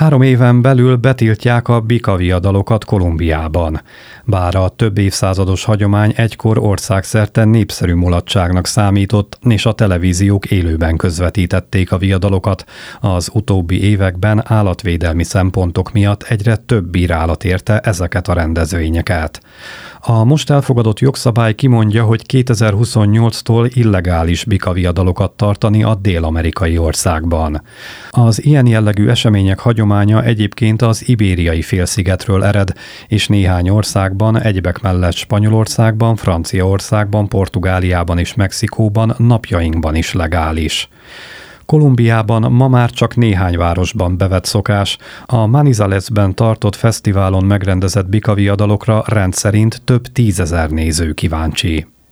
3 éven belül betiltják a bikaviadalokat Kolumbiában. Bár a több évszázados hagyomány egykor országszerte népszerű mulatságnak számított, és a televíziók élőben közvetítették a viadalokat, az utóbbi években állatvédelmi szempontok miatt egyre több bírálat érte ezeket a rendezvényeket. A most elfogadott jogszabály kimondja, hogy 2028-tól illegális bikaviadalokat tartani a dél-amerikai országban. Az ilyen jellegű események hagyománya egyébként az Ibériai félszigetről ered, és néhány országban, egyebek mellett Spanyolországban, Franciaországban, Portugáliában és Mexikóban napjainkban is legális. Kolumbiában ma már csak néhány városban bevett szokás, a Manizalesben tartott fesztiválon megrendezett bikaviadalokra rendszerint több 10 000 néző kíváncsi.